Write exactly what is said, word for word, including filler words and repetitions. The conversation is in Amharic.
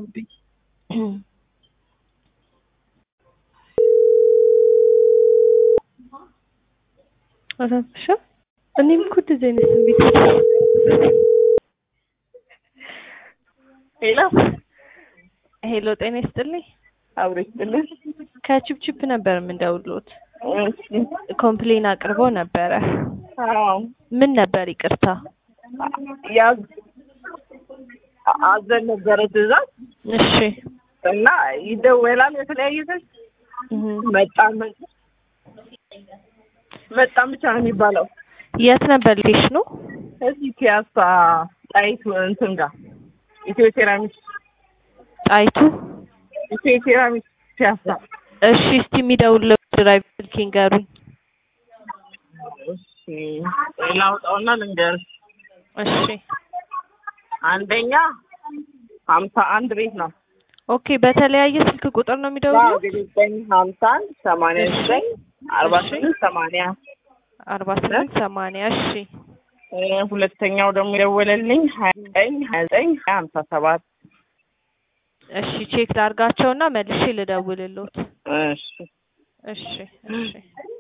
ሆኖብኝ አራፍሻ እኔም እኮ እንደዚህ አይነት ስሜት ሄሎ ሄሎ ጤና ይስጥልኝ አብሮ ይስጥልኝ ከቺፕቺፕ ነበር የምንደውልዎት እሺ ኮምፕሌን አቅርቦ ነበረ አዎ ምን ነበር ይቅርታ ያዝ አዘን ነበረ ትእዛዝ እሺ እና ይደወላል የተለያየ ሰው መጣን መጣን ብቻ ነው የሚባለው የት ነበር ሎኬሽኑ እዚህ ፒያሳ ጣይቱ እንትን ጋር ኢትዮ ሴራሚክ ጣይቱ ኢትዮ ሴራሚክ ፒያሳ እሺ እስቲ የሚደውልልዎት ድራይቨር ስልክ ይንገሩኝ እሺ ላውጣውና ልንገርሽ እሺ አንደኛ ሀምሳ አንድ ቤት ነው ኦኬ በተለያየ ስልክ ቁጥር ነው የሚደውሉት ዘጠኝ ሀምሳ አንድ ሰማንያ ዘጠኝ አርባ ስምንት ሰማንያ አርባ ስምንት ሰማንያ እሺ ሁለተኛው ደግሞ የደወለልኝ ሀያ ዘጠኝ ሀያ ዘጠኝ ሀምሳ ሰባት እሺ ቼክ ላድርጋቸውና መልሼ ልደውልልዎት እሺ እሺ እሺ